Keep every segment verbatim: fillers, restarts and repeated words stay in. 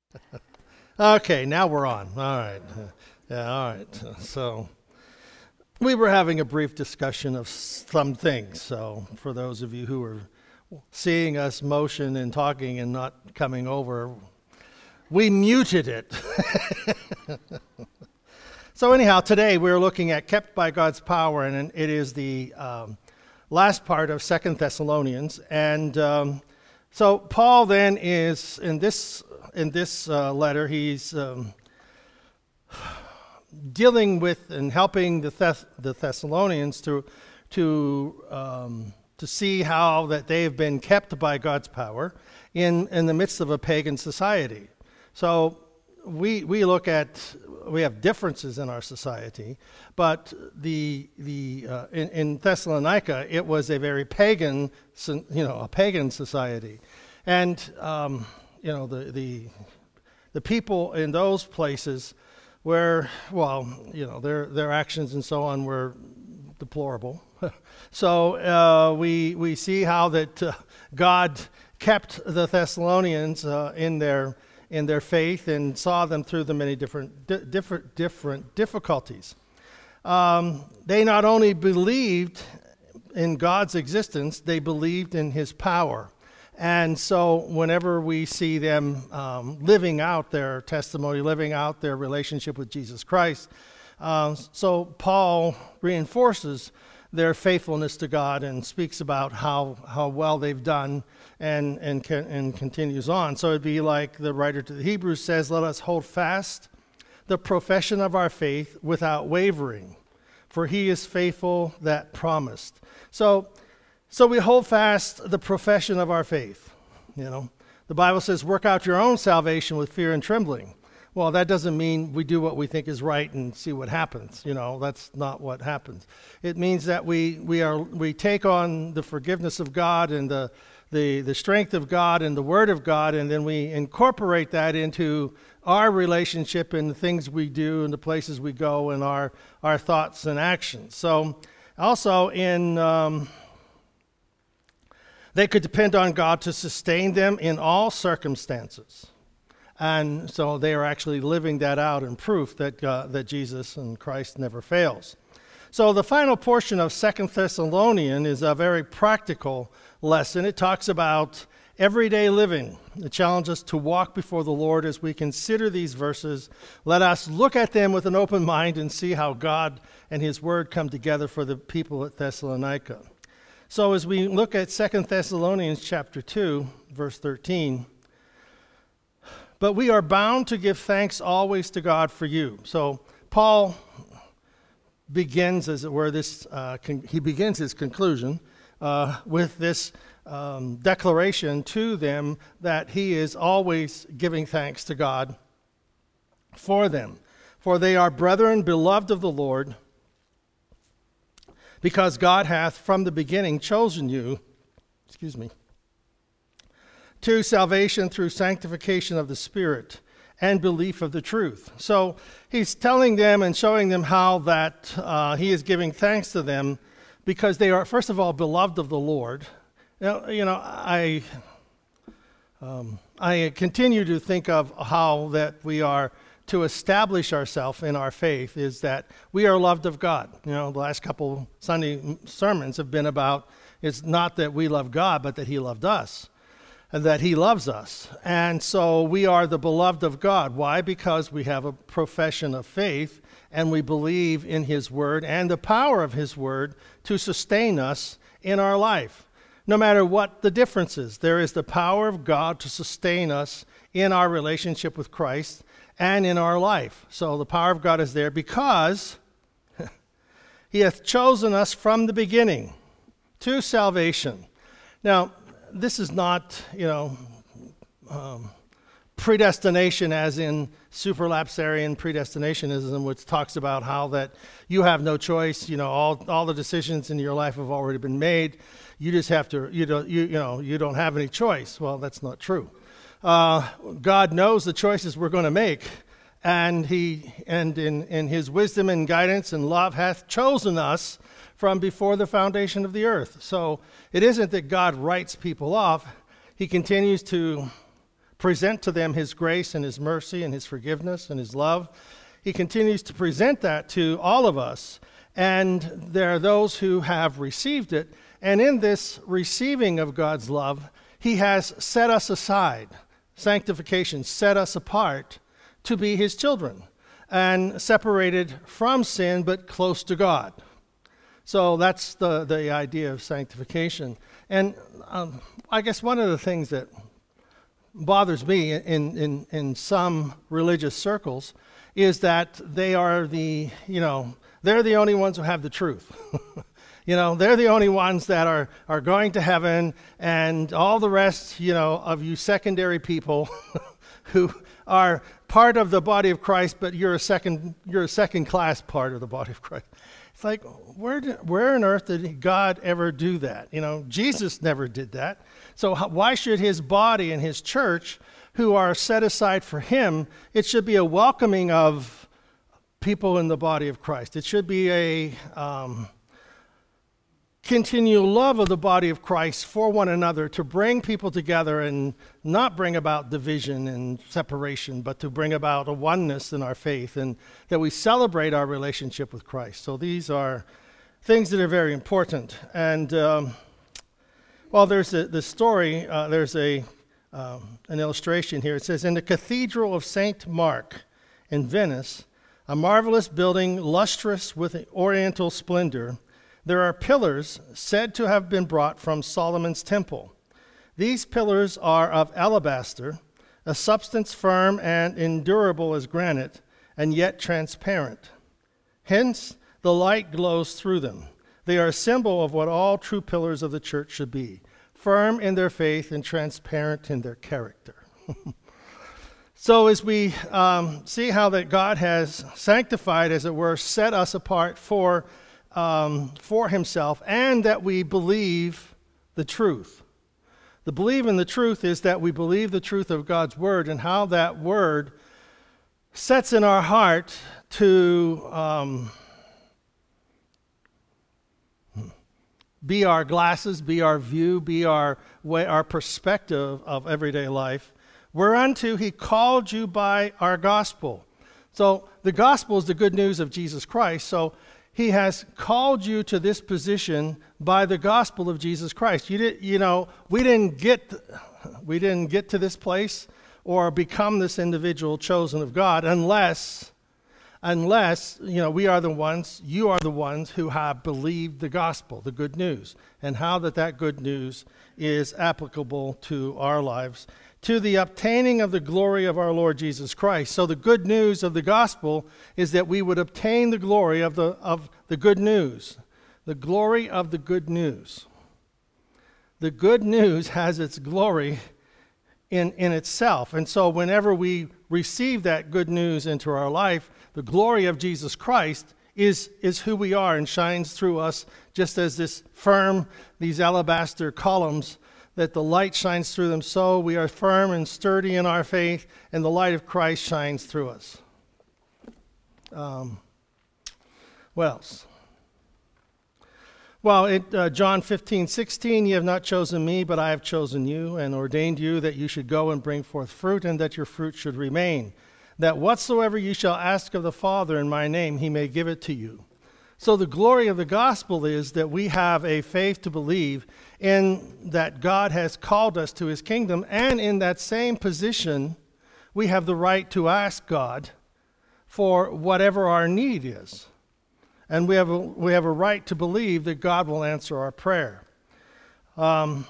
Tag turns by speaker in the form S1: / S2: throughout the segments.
S1: Okay, now we're on. All right. Yeah, all right. So we were having a brief discussion of some things. So for those of you who are seeing us motion and talking and not coming over, we muted it. So anyhow, today we're looking at kept by God's power, and it is the um, last part of Second Thessalonians. And um, so Paul then is, in this in this uh, letter, he's um, dealing with and helping the, Thess- the Thessalonians to to um, to see how that they have been kept by God's power in, in the midst of a pagan society. So we we look at, we have differences in our society, but the the uh, in, in Thessalonica it was a very pagan, you know, a pagan society, and um, you know the the the people in those places were, well, you know, their their actions and so on were deplorable. So uh, we we see how that uh, God kept the Thessalonians uh, in their in their faith and saw them through the many different di- different different difficulties. Um, they not only believed in God's existence, they believed in His power. And so whenever we see them um, living out their testimony, living out their relationship with Jesus Christ, uh, so Paul reinforces their faithfulness to God and speaks about how, how well they've done and and can, and continues on. So it'd be like the writer to the Hebrews says, "Let us hold fast the profession of our faith without wavering, for He is faithful that promised." So, so we hold fast the profession of our faith. You know, the Bible says, "Work out your own salvation with fear and trembling." Well, that doesn't mean we do what we think is right and see what happens. You know, that's not what happens. It means that we we are we take on the forgiveness of God and the the the strength of God and the Word of God, and then we incorporate that into our relationship and the things we do and the places we go and our our thoughts and actions. So, also in um, they could depend on God to sustain them in all circumstances. And so they are actually living that out in proof that uh, that Jesus and Christ never fails. So the final portion of Second Thessalonians is a very practical lesson. It talks about everyday living. It challenges us to walk before the Lord as we consider these verses. Let us look at them with an open mind and see how God and His Word come together for the people at Thessalonica. So as we look at Second Thessalonians chapter two, verse thirteen, "But we are bound to give thanks always to God for you." So Paul begins, as it were, this. Uh, con- he begins his conclusion uh, with this um, declaration to them that he is always giving thanks to God for them, for they are brethren beloved of the Lord, because God hath from the beginning chosen you. Excuse me. To salvation through sanctification of the Spirit and belief of the truth. So he's telling them and showing them how that uh, he is giving thanks to them because they are, first of all, beloved of the Lord. Now, you know, I um, I continue to think of how that we are to establish ourselves in our faith is that we are loved of God. You know, the last couple Sunday sermons have been about it's not that we love God, but that He loved us. And that He loves us. And so we are the beloved of God. Why? Because we have a profession of faith and we believe in His Word and the power of His Word to sustain us in our life. No matter what the difference is, there is the power of God to sustain us in our relationship with Christ and in our life. So the power of God is there because He hath chosen us from the beginning to salvation. Now, this is not, you know, um, predestination as in superlapsarian predestinationism, which talks about how that you have no choice. You know, all all the decisions in your life have already been made. You just have to, you don't, you, you know, you don't have any choice. Well, that's not true. Uh, God knows the choices we're going to make, and He, and in in His wisdom and guidance and love, hath chosen us from before the foundation of the earth. So it isn't that God writes people off. He continues to present to them his grace and his mercy and his forgiveness and his love. He continues to present that to all of us. And there are those who have received it. And in this receiving of God's love, he has set us aside. Sanctification, set us apart to be his children and separated from sin but close to God. So that's the, the idea of sanctification. And um, I guess one of the things that bothers me in, in, in some religious circles is that they are the, you know, they're the only ones who have the truth. You know, they're the only ones that are, are going to heaven, and all the rest, you know, of you secondary people who are part of the body of Christ, but you're a second you're a second class part of the body of Christ. It's like, where did, where on earth did God ever do that? You know, Jesus never did that. So how, why should his body and his church, who are set aside for him, it should be a welcoming of people in the body of Christ. It should be a um, continual love of the body of Christ for one another, to bring people together and not bring about division and separation, but to bring about a oneness in our faith, and that we celebrate our relationship with Christ. So these are things that are very important. And um, well, there's a, the story, uh, there's a um, an illustration here. It says, in the Cathedral of Saint Mark in Venice, a marvelous building lustrous with oriental splendor, there are pillars said to have been brought from Solomon's temple. These pillars are of alabaster, a substance firm and endurable as granite, and yet transparent. Hence, the light glows through them. They are a symbol of what all true pillars of the church should be, firm in their faith and transparent in their character. So as we um, see how that God has sanctified, as it were, set us apart for Um, for himself, and that we believe the truth. The believe in the truth is that we believe the truth of God's word, and how that word sets in our heart to um, be our glasses, be our view, be our way, our perspective of everyday life, whereunto he called you by our gospel. So the gospel is the good news of Jesus Christ. So he has called you to this position by the gospel of Jesus Christ. You did, you know, we didn't get, we didn't get to this place or become this individual chosen of God unless, unless, you know, we are the ones, you are the ones who have believed the gospel, the good news, and how that that good news is applicable to our lives, to the obtaining of the glory of our Lord Jesus Christ. So the good news of the gospel is that we would obtain the glory of the of the good news. The glory of the good news. The good news has its glory in, in itself. And so whenever we receive that good news into our life, the glory of Jesus Christ is, is who we are and shines through us, just as this firm, these alabaster columns, that the light shines through them, so we are firm and sturdy in our faith, and the light of Christ shines through us. Um, what else? Well, it, uh, John fifteen sixteen, ye have not chosen me, but I have chosen you, and ordained you that you should go and bring forth fruit, and that your fruit should remain, that whatsoever you shall ask of the Father in my name, he may give it to you. So the glory of the gospel is that we have a faith to believe in that God has called us to his kingdom, and in that same position, we have the right to ask God for whatever our need is. And we have a, we have a right to believe that God will answer our prayer. Um,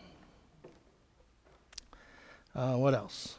S1: uh, what else?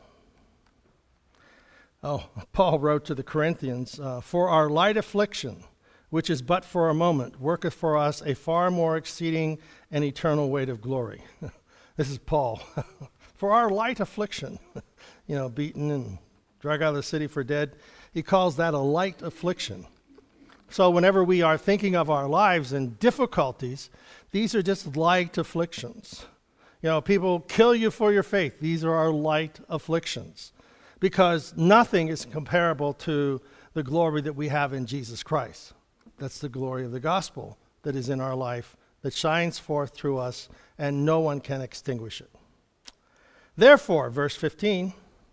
S1: Oh, Paul wrote to the Corinthians, uh, for our light affliction, which is but for a moment, worketh for us a far more exceeding and eternal weight of glory. This is Paul. For our light affliction, you know, beaten and dragged out of the city for dead, he calls that a light affliction. So whenever we are thinking of our lives and difficulties, these are just light afflictions. You know, people kill you for your faith. These are our light afflictions, because nothing is comparable to the glory that we have in Jesus Christ. That's the glory of the gospel that is in our life, that shines forth through us, and no one can extinguish it. Therefore, verse fifteen,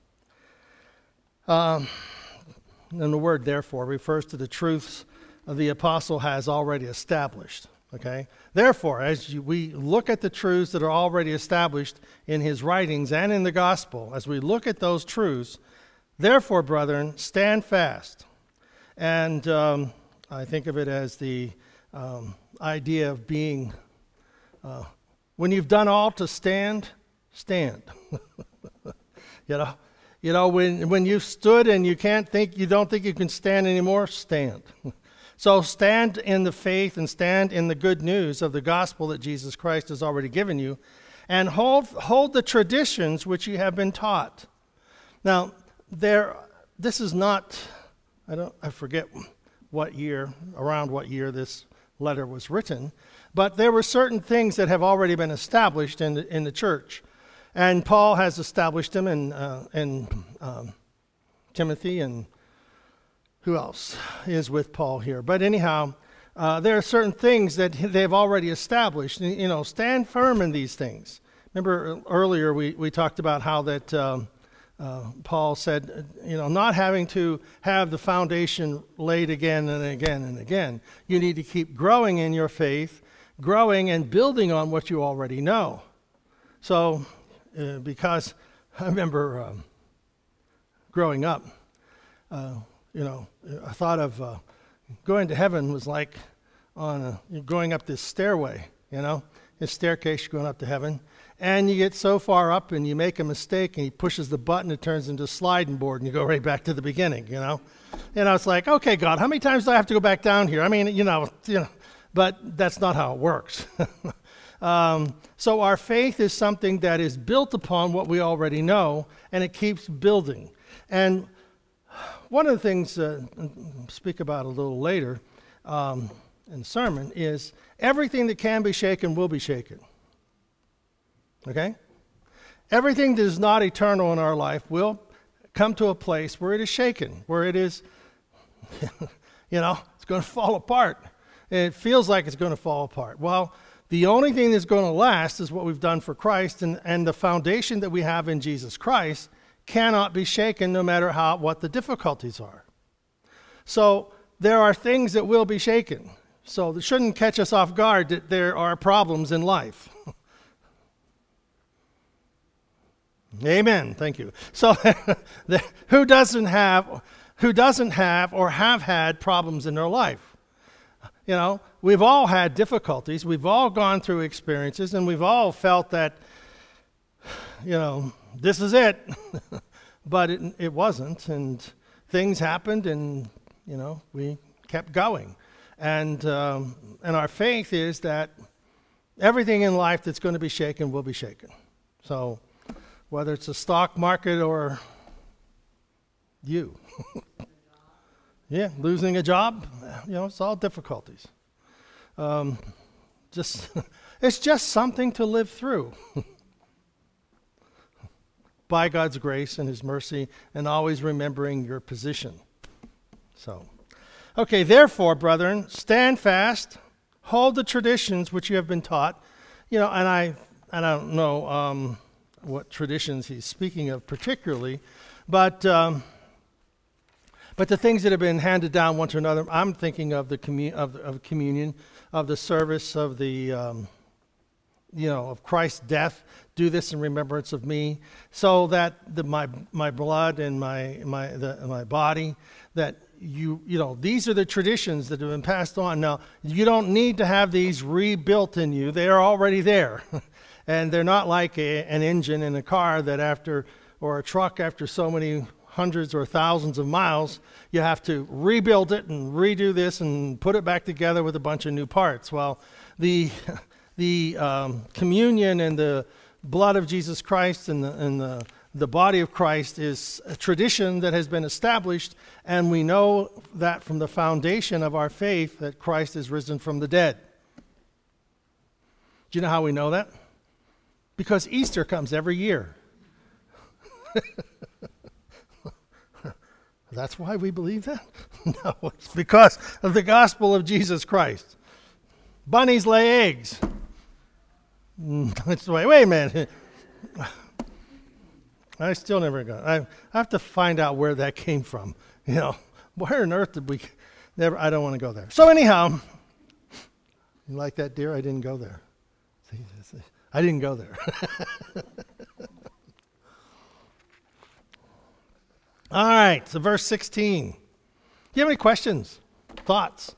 S1: um, and the word therefore refers to the truths the apostle has already established. Okay? Therefore, as you, we look at the truths that are already established in his writings and in the gospel, as we look at those truths, therefore, brethren, stand fast. And um, I think of it as the um, idea of being, uh, when you've done all to stand, stand. you know, you know when when you've stood and you can't think, you don't think you can stand anymore, stand. So stand in the faith and stand in the good news of the gospel that Jesus Christ has already given you, and hold hold the traditions which you have been taught. Now, there, this is not, I don't, I forget what year, around what year this letter was written, but there were certain things that have already been established in the, in the church, and Paul has established them in uh, in um, Timothy, and who else is with Paul here? But anyhow, uh, there are certain things that they've already established. You know, stand firm in these things. Remember earlier we, we talked about how that um, uh, Paul said, you know, not having to have the foundation laid again and again and again. You need to keep growing in your faith, growing and building on what you already know. So, uh, because I remember um, growing up, uh, you know, I thought of uh, going to heaven was like on a, you're going up this stairway, you know, this staircase going up to heaven, and you get so far up and you make a mistake and he pushes the button, it turns into a sliding board and you go right back to the beginning, you know. And I was like, okay, God, how many times do I have to go back down here? I mean, you know, you know, but that's not how it works. um, so our faith is something that is built upon what we already know, and it keeps building. And one of the things uh, I'll speak about a little later um, in the sermon is everything that can be shaken will be shaken. Okay? Everything that is not eternal in our life will come to a place where it is shaken, where it is, you know, it's going to fall apart. It feels like it's going to fall apart. Well, the only thing that's going to last is what we've done for Christ, and, and the foundation that we have in Jesus Christ cannot be shaken no matter how what the difficulties are. So there are things that will be shaken. So it shouldn't catch us off guard that there are problems in life. Amen. Thank you. So who doesn't have who doesn't have or have had problems in their life? You know, we've all had difficulties. We've all gone through experiences, and we've all felt that, you know, this is it. But it, it wasn't, and things happened, and, you know, we kept going. And um, and our faith is that everything in life that's going to be shaken will be shaken. So whether it's the stock market or you. Yeah, losing a job, you know, it's all difficulties. Um, just it's just something to live through. By God's grace and his mercy, and always remembering your position. So, okay, therefore, brethren, stand fast, hold the traditions which you have been taught. You know, and I, I don't know um, what traditions he's speaking of particularly, but um, but the things that have been handed down one to another. I'm thinking of the commu- of, of communion, of the service of the. Um, you know, of Christ's death. Do this in remembrance of me, so that the, my my blood and my my the, my body, that you you know, these are the traditions that have been passed on. Now, you don't need to have these rebuilt in you; they are already there, and they're not like a, an engine in a car that after, or a truck after so many hundreds or thousands of miles, you have to rebuild it and redo this and put it back together with a bunch of new parts. Well, the The um, communion and the blood of Jesus Christ and the, and the, the body of Christ is a tradition that has been established, and we know that from the foundation of our faith that Christ is risen from the dead. Do you know how we know that? Because Easter comes every year. That's why we believe that? No, it's because of the gospel of Jesus Christ. Bunnies lay eggs. That's the way. Wait a minute. I still never got. I, I have to find out where that came from. You know, where on earth did we? Never. I don't want to go there. So anyhow, you like that, dear? I didn't go there. See, see, I didn't go there. All right. So verse sixteen. Do you have any questions, thoughts?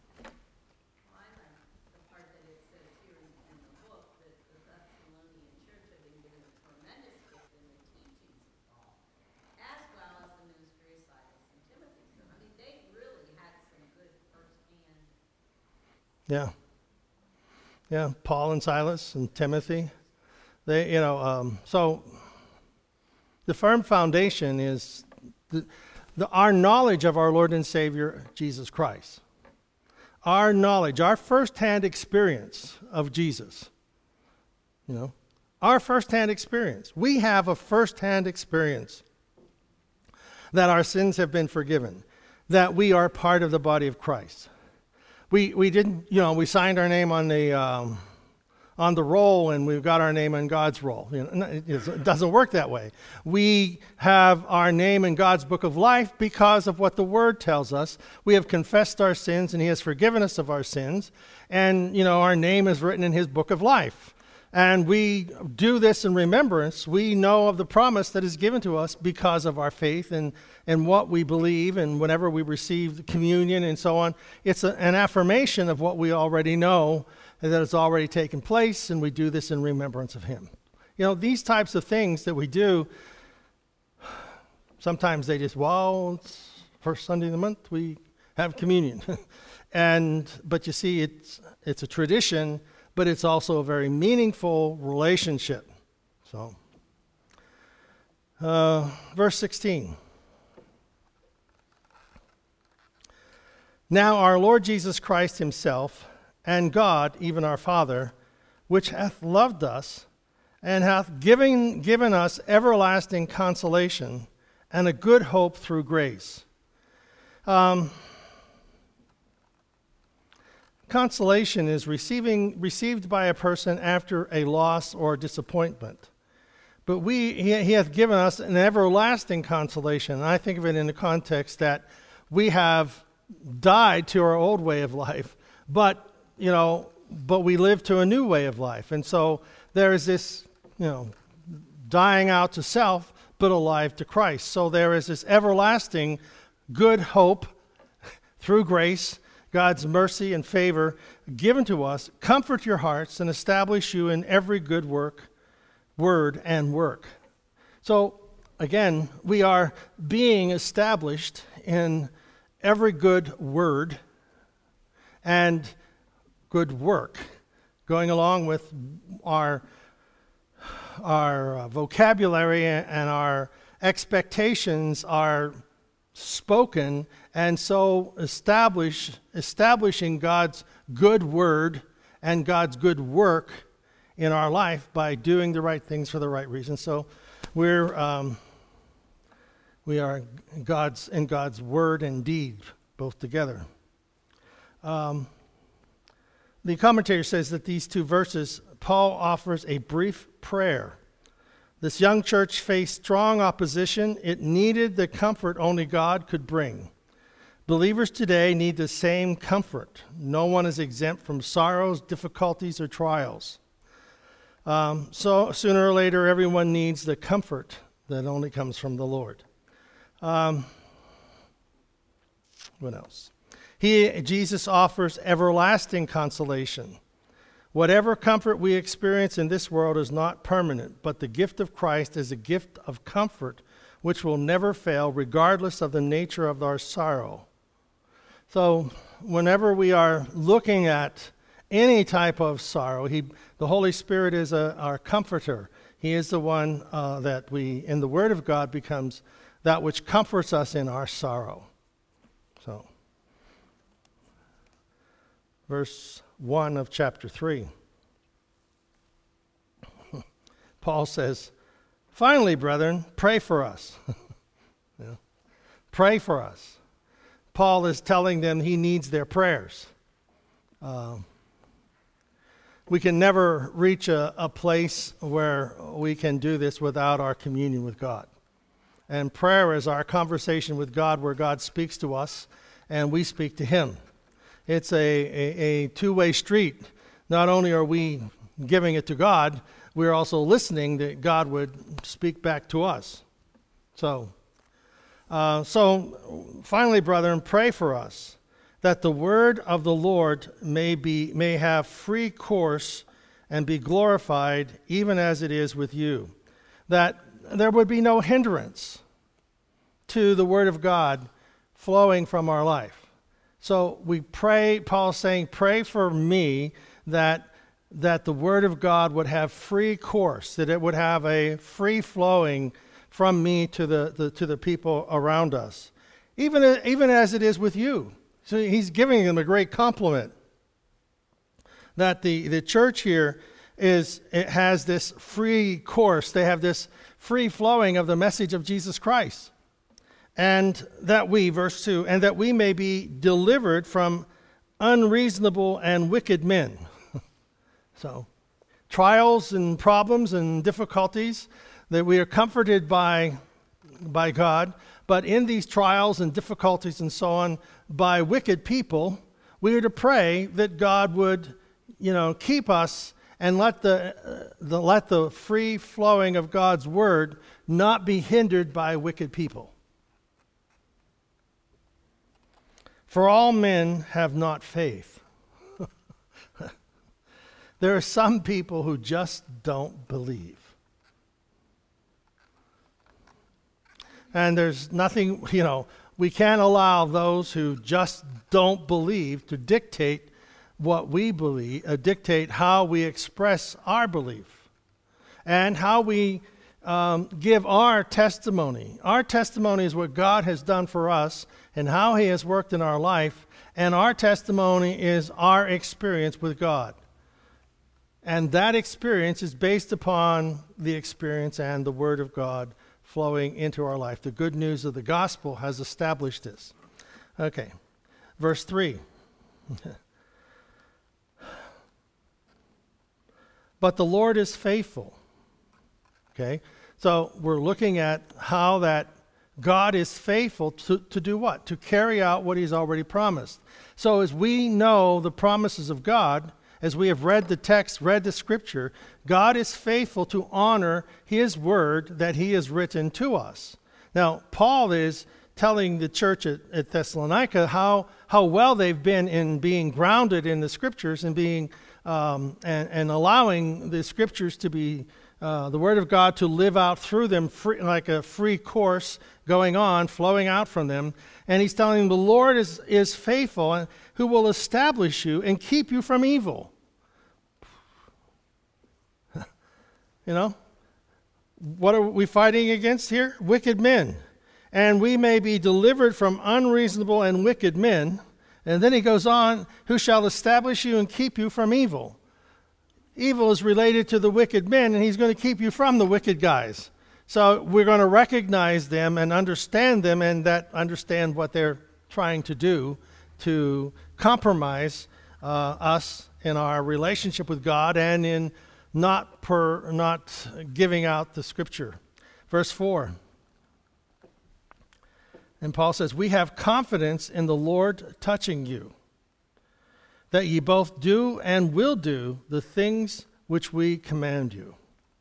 S1: Yeah. Yeah, Paul and Silas and Timothy. They, you know, um, so the firm foundation is the, the, our knowledge of our Lord and Savior, Jesus Christ. Our knowledge, our firsthand experience of Jesus. You know, our firsthand experience. We have a firsthand experience that our sins have been forgiven, that we are part of the body of Christ. We we didn't, you know, we signed our name on the um, on the roll, and we've got our name on God's roll. You know, it doesn't work that way. We have our name in God's book of life because of what the Word tells us. We have confessed our sins, and He has forgiven us of our sins. And, you know, our name is written in His book of life. And we do this in remembrance. We know of the promise that is given to us because of our faith and, and what we believe, and whenever we receive communion and so on. It's a, an affirmation of what we already know, and that it's already taken place, and we do this in remembrance of Him. You know, these types of things that we do, sometimes they just, well, it's first Sunday of the month, we have communion. and But you see, it's it's a tradition, but it's also a very meaningful relationship. So, uh, verse sixteen. Now our Lord Jesus Christ Himself, and God, even our Father, which hath loved us, and hath given, given us everlasting consolation, and a good hope through grace. Um, Consolation is receiving received by a person after a loss or disappointment. But we he, he hath given us an everlasting consolation. And I think of it in the context that we have died to our old way of life, but you know, but we live to a new way of life. And so there is this, you know, dying out to self, but alive to Christ. So there is this everlasting good hope through grace, God's mercy and favor given to us. Comfort your hearts and establish you in every good work, word, and work. So, again, we are being established in every good word and good work, going along with our, our uh, vocabulary and our expectations are spoken, and so establish establishing God's good word and God's good work in our life by doing the right things for the right reasons. So we're um, we are God's in God's word and deed both together. Um, the commentator says that these two verses, Paul offers a brief prayer. This young church faced strong opposition. It needed the comfort only God could bring. Believers today need the same comfort. No one is exempt from sorrows, difficulties, or trials. Um, so sooner or later, everyone needs the comfort that only comes from the Lord. Um, what else? He, Jesus offers everlasting consolation. Whatever comfort we experience in this world is not permanent, but the gift of Christ is a gift of comfort which will never fail, regardless of the nature of our sorrow. So whenever we are looking at any type of sorrow, he, the Holy Spirit is a, our comforter. He is the one uh, that we, in the Word of God, becomes that which comforts us in our sorrow. So, verse one of chapter three. Paul says, finally, brethren, pray for us. yeah. Pray for us. Paul is telling them he needs their prayers. Um, we can never reach a, a place where we can do this without our communion with God. And prayer is our conversation with God where God speaks to us and we speak to him. It's a, a, a two-way street. Not only are we giving it to God, we're also listening that God would speak back to us. So, uh, so finally, brethren, pray for us that the word of the Lord may be may have free course and be glorified, even as it is with you. That there would be no hindrance to the word of God flowing from our life. So we pray, Paul's saying, pray for me that that the word of God would have free course, that it would have a free flowing from me to the, the to the people around us, even, even as it is with you. So he's giving them a great compliment that the, the church here is it has this free course. They have this free flowing of the message of Jesus Christ. And that we, verse two, and that we may be delivered from unreasonable and wicked men. So, trials and problems and difficulties, that we are comforted by, by God, but in these trials and difficulties and so on, by wicked people, we are to pray that God would, you know, keep us and let the, uh, the let the free flowing of God's word not be hindered by wicked people. For all men have not faith. There are some people who just don't believe. And there's nothing, you know, we can't allow those who just don't believe to dictate what we believe, uh, dictate how we express our belief and how we um, give our testimony. Our testimony is what God has done for us and how he has worked in our life, and our testimony is our experience with God. And that experience is based upon the experience and the word of God flowing into our life. The good news of the gospel has established this. Okay, verse three. But the Lord is faithful. Okay, so we're looking at how that God is faithful to, to do what? To carry out what he's already promised. So as we know the promises of God, as we have read the text, read the scripture, God is faithful to honor his word that he has written to us. Now, Paul is telling the church at, at Thessalonica how, how well they've been in being grounded in the scriptures and being um, and, and allowing the scriptures to be uh, the word of God to live out through them free, like a free course going on, flowing out from them. And he's telling them the Lord is, is faithful and who will establish you and keep you from evil. You know, what are we fighting against here? Wicked men. And we may be delivered from unreasonable and wicked men. And then he goes on, who shall establish you and keep you from evil. Evil is related to the wicked men, and he's going to keep you from the wicked guys. So we're going to recognize them and understand them, and that understand what they're trying to do to compromise uh, us in our relationship with God and in not per not giving out the scripture. Verse four. And Paul says, we have confidence in the Lord touching you, that ye both do and will do the things which we command you,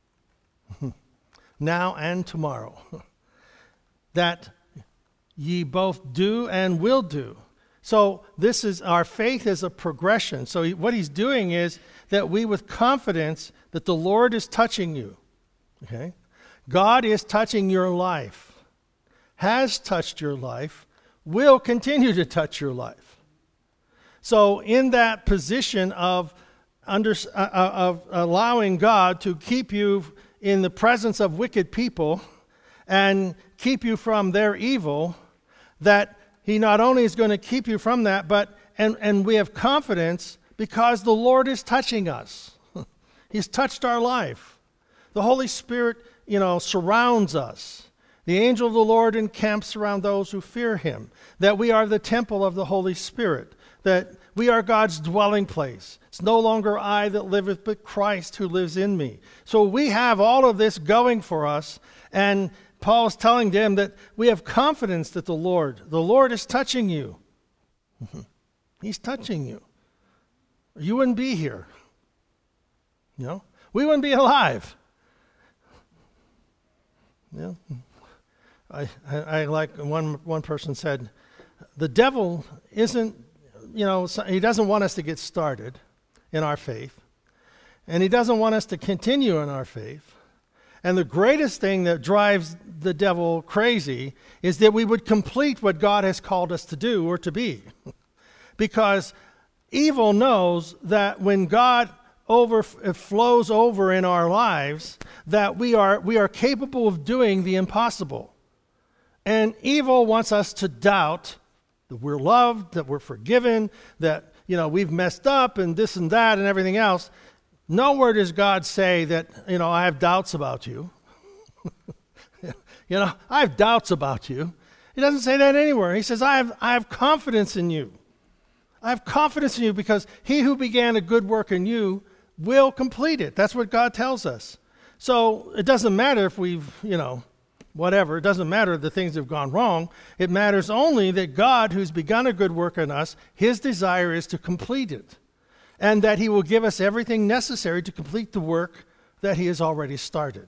S1: now and tomorrow, that ye both do and will do. So this is, our faith is a progression. So he, what he's doing is that we with confidence that the Lord is touching you. Okay? God is touching your life, has touched your life, will continue to touch your life. So in that position of, under, uh, of allowing God to keep you in the presence of wicked people and keep you from their evil, that he not only is going to keep you from that, but and, and we have confidence because the Lord is touching us. He's touched our life. The Holy Spirit, you know, surrounds us. The angel of the Lord encamps around those who fear him. That we are the temple of the Holy Spirit. That we are God's dwelling place. It's no longer I that liveth, but Christ who lives in me. So we have all of this going for us, and Paul's telling them that we have confidence that the Lord, the Lord is touching you. He's touching you. You wouldn't be here. You know, we wouldn't be alive. You know, I, I, I like one one person said, the devil isn't, you know, he doesn't want us to get started in our faith, and he doesn't want us to continue in our faith. And the greatest thing that drives the devil crazy is that we would complete what God has called us to do or to be. Because evil knows that when God over flows over in our lives, that we are we are capable of doing the impossible. And evil wants us to doubt that we're loved, that we're forgiven, that, you know, we've messed up and this and that and everything else. Nowhere does God say that, you know, I have doubts about you. You know, I have doubts about you. He doesn't say that anywhere. He says, I have I have confidence in you. I have confidence in you because he who began a good work in you will complete it. That's what God tells us. So it doesn't matter if we've, you know, whatever. It doesn't matter the things that have gone wrong. It matters only that God, who's begun a good work in us, his desire is to complete it. And that he will give us everything necessary to complete the work that he has already started.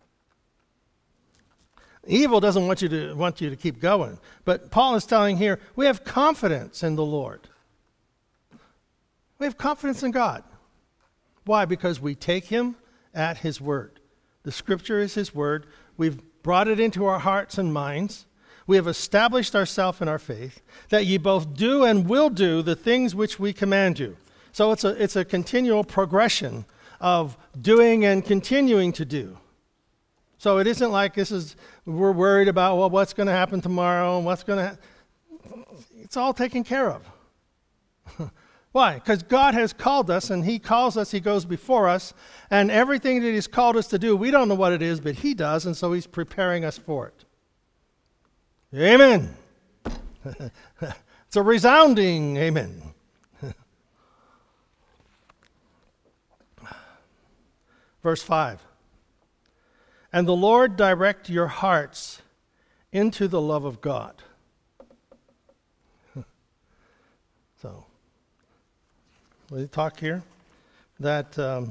S1: Evil doesn't want you to want you to keep going. But Paul is telling here, we have confidence in the Lord. We have confidence in God. Why? Because we take him at his word. The scripture is his word. We've brought it into our hearts and minds. We have established ourselves in our faith, that ye both do and will do the things which we command you. So it's a it's a continual progression of doing and continuing to do. So it isn't like this is, we're worried about, well, what's going to happen tomorrow and what's going to happen. It's all taken care of. Why? Because God has called us, and he calls us, he goes before us, and everything that he's called us to do, we don't know what it is, but he does, and so he's preparing us for it. Amen. It's a resounding amen. Verse five. And the Lord direct your hearts into the love of God. So, we talk here that um,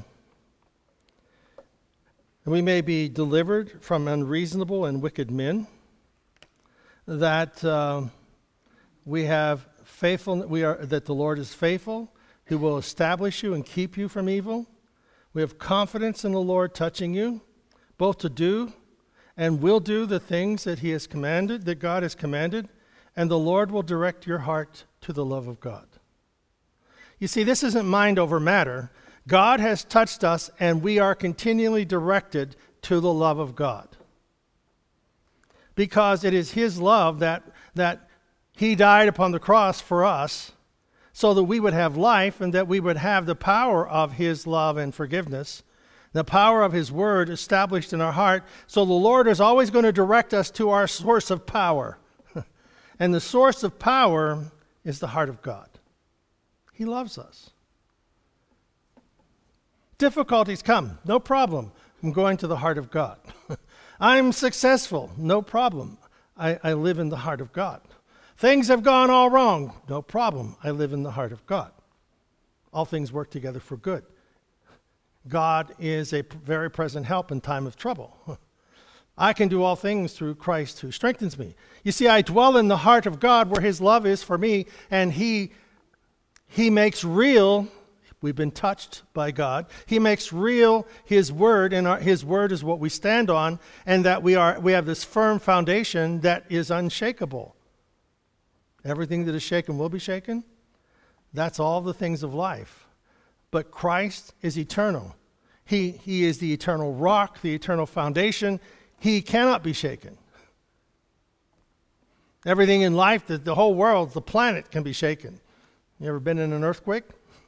S1: we may be delivered from unreasonable and wicked men, that uh, we have faithful, we are that the Lord is faithful, who will establish you and keep you from evil. We have confidence in the Lord touching you, both to do and will do the things that he has commanded, that God has commanded, and the Lord will direct your heart to the love of God. You see, this isn't mind over matter. God has touched us, and we are continually directed to the love of God. Because it is his love that, that he died upon the cross for us, so that we would have life and that we would have the power of his love and forgiveness, the power of his word established in our heart. So the Lord is always going to direct us to our source of power. And the source of power is the heart of God. He loves us. Difficulties come, no problem. I'm going to the heart of God. I'm successful, no problem. I, I live in the heart of God. Things have gone all wrong, no problem. I live in the heart of God. All things work together for good. God is a very present help in time of trouble. I can do all things through Christ who strengthens me. You see, I dwell in the heart of God where his love is for me, and he, he makes real, we've been touched by God, he makes real his word, and our, his word is what we stand on, and that we are we have this firm foundation that is unshakable. Everything that is shaken will be shaken. That's all the things of life. But Christ is eternal. He, he is the eternal rock, the eternal foundation. He cannot be shaken. Everything in life, the, the whole world, the planet can be shaken. You ever been in an earthquake?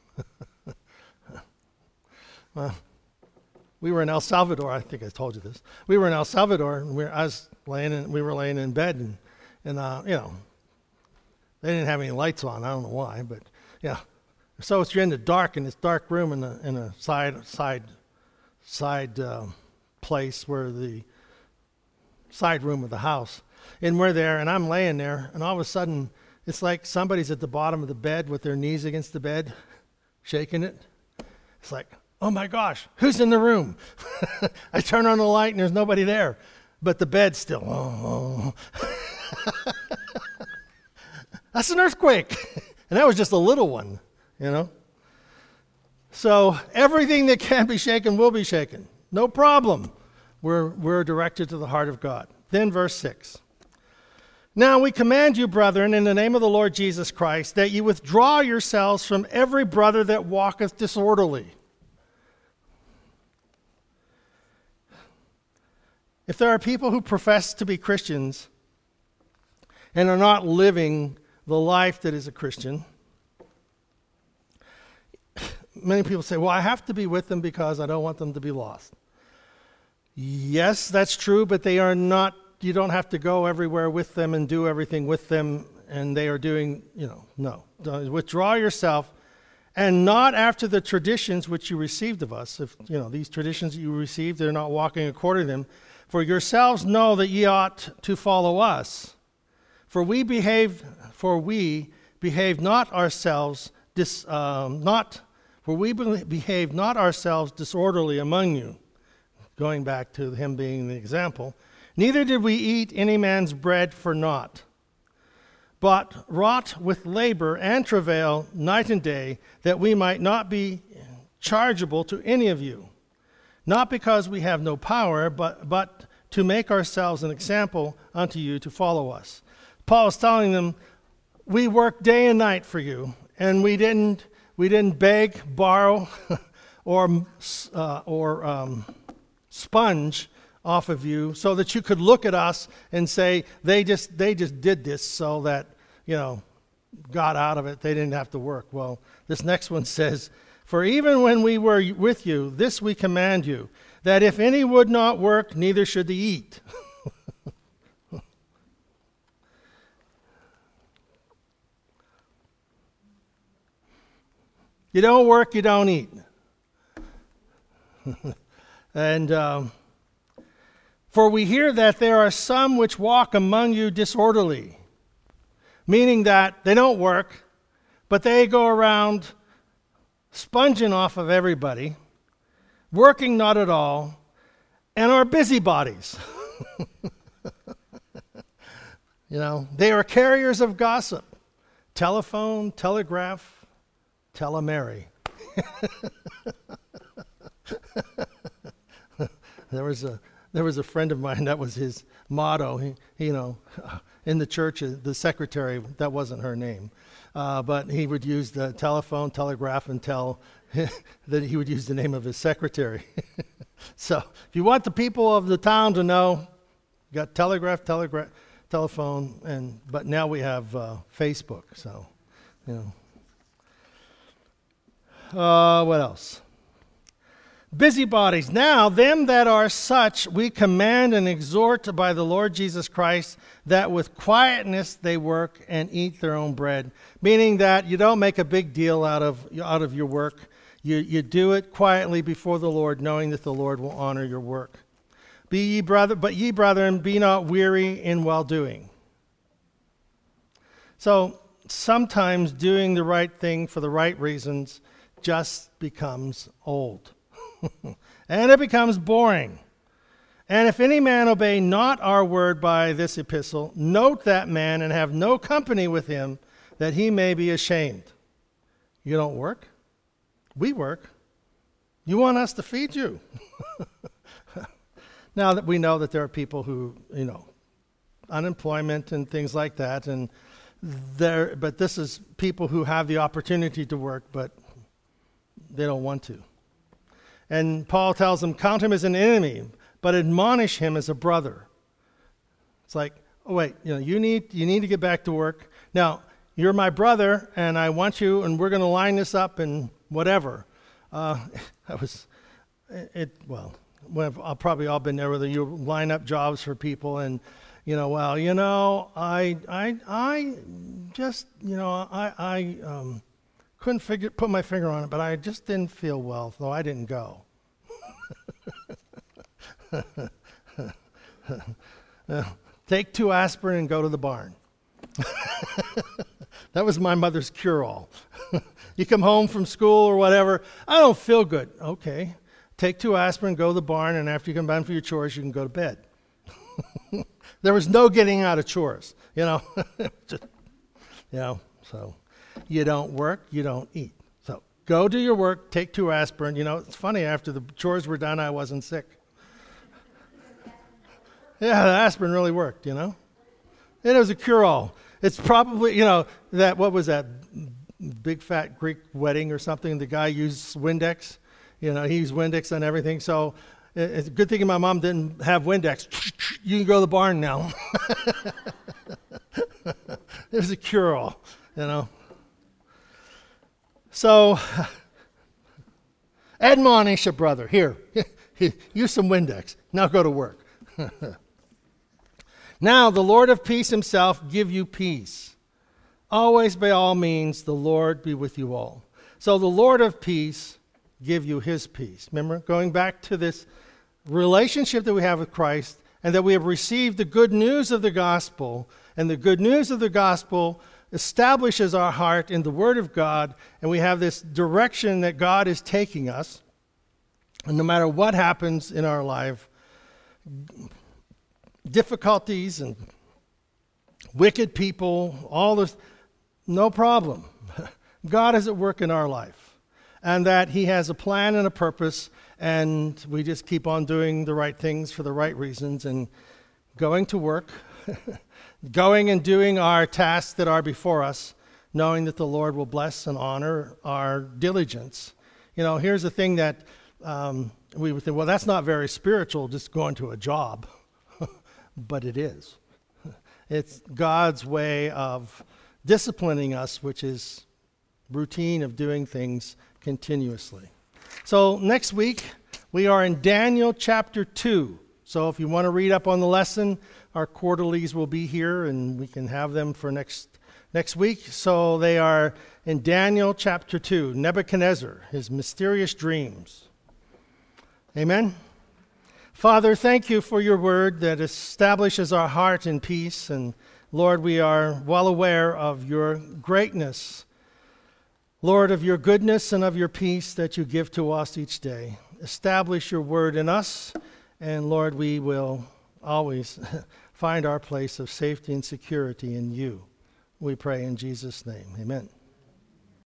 S1: Well, we were in El Salvador. I think I told you this. We were in El Salvador, and we were, I was laying in, we were laying in bed, and, and uh, you know, they didn't have any lights on. I don't know why, but Yeah. So it's you're in the dark in this dark room in a in a side side side uh, place where the side room of the house, and we're there, and I'm laying there, and all of a sudden it's like somebody's at the bottom of the bed with their knees against the bed, shaking it. It's like, oh my gosh, who's in the room? I turn on the light and there's nobody there, but the bed's still. Oh, oh. That's an earthquake, and that was just a little one, you know. So everything that can be shaken will be shaken, no problem. We're we're directed to the heart of God. Then verse six. Now we command you, brethren, in the name of the Lord Jesus Christ, that you withdraw yourselves from every brother that walketh disorderly. If there are people who profess to be Christians and are not living the life that is a Christian, many people say, well, I have to be with them because I don't want them to be lost. Yes, that's true, but they are not. You don't have to go everywhere with them and do everything with them, and they are doing, you know, no. Don't withdraw yourself, and not after the traditions which you received of us. If, you know, these traditions that you received, they're not walking according to them. For yourselves know that ye ought to follow us. For we behaved, for we behaved not ourselves, dis, um, not, for we be- behaved not ourselves disorderly among you. Going back to him being the example. Neither did we eat any man's bread for naught, but wrought with labor and travail night and day, that we might not be chargeable to any of you, not because we have no power, but, but to make ourselves an example unto you to follow us. Paul is telling them, we work day and night for you, and we didn't we didn't beg, borrow, or uh, or um, sponge off of you so that you could look at us and say they just they just did this so that, you know, got out of it. They didn't have to work. Well, this next one says, for even when we were with you, this we command you, that if any would not work, neither should they eat. You don't work, you don't eat. And um, for we hear that there are some which walk among you disorderly, meaning that they don't work, but they go around sponging off of everybody, working not at all, and are busybodies. You know, they are carriers of gossip, telephone, telegraph, telemary. There was a there was a friend of mine, that was his motto. He, you know, in the church, the secretary, that wasn't her name, uh, but he would use the telephone, telegraph, and tell that he would use the name of his secretary. So, if you want the people of the town to know, you got telegraph, telegraph, telephone, and but now we have uh, Facebook. So, you know, uh, what else? Busybodies. Now, them that are such, we command and exhort by the Lord Jesus Christ, that with quietness they work and eat their own bread. Meaning that you don't make a big deal out of out of your work. You you do it quietly before the Lord, knowing that the Lord will honor your work. Be ye brother, but ye brethren, be not weary in well doing. So sometimes doing the right thing for the right reasons just becomes old. And it becomes boring. And if any man obey not our word by this epistle, note that man and have no company with him, that he may be ashamed. You don't work? We work. You want us to feed you. Now that we know that there are people who, you know, unemployment and things like that, and there, but this is people who have the opportunity to work, but they don't want to. And Paul tells them, count him as an enemy, but admonish him as a brother. It's like, oh wait, you know, you need you need to get back to work. Now, you're my brother, and I want you, and we're going to line this up and whatever. Uh, I was, it well, we've I've probably all been there, whether you line up jobs for people, and you know, well, you know, I I I just, you know, I I um, Couldn't figure, put my finger on it, but I just didn't feel well, so I didn't go. uh, take two aspirin and go to the barn. That was my mother's cure-all. You come home from school or whatever, I don't feel good. Okay, take two aspirin, go to the barn, and after you come back for your chores, you can go to bed. There was no getting out of chores, you know. Just, you know, so you don't work, you don't eat. So go do your work, take two aspirin. You know, it's funny, after the chores were done, I wasn't sick. Yeah, the aspirin really worked, you know. And it was a cure-all. It's probably, you know, that, what was that, big fat Greek wedding or something? The guy used Windex. You know, he used Windex on everything. So it's a good thing my mom didn't have Windex. You can go to the barn now. It was a cure-all, you know. So admonish a brother. Here, use some Windex. Now go to work. Now the Lord of peace himself give you peace. Always by all means, the Lord be with you all. So the Lord of peace give you his peace. Remember, going back to this relationship that we have with Christ, and that we have received the good news of the gospel, and the good news of the gospel establishes our heart in the Word of God, and we have this direction that God is taking us. And no matter what happens in our life, difficulties and wicked people, all this, no problem. God is at work in our life, and that he has a plan and a purpose, and we just keep on doing the right things for the right reasons and going to work, going and doing our tasks that are before us, knowing that the Lord will bless and honor our diligence. You know, here's the thing that um, we would think, well, that's not very spiritual, just going to a job. But it is. It's God's way of disciplining us, which is routine of doing things continuously. So next week, we are in Daniel chapter two. So if you want to read up on the lesson, our quarterlies will be here, and we can have them for next next week. So they are in Daniel chapter two, Nebuchadnezzar, his mysterious dreams. Amen. Father, thank you for your word that establishes our heart in peace. And Lord, we are well aware of your greatness. Lord, of your goodness and of your peace that you give to us each day. Establish your word in us. And Lord, we will always find our place of safety and security in you. We pray in Jesus' name. Amen.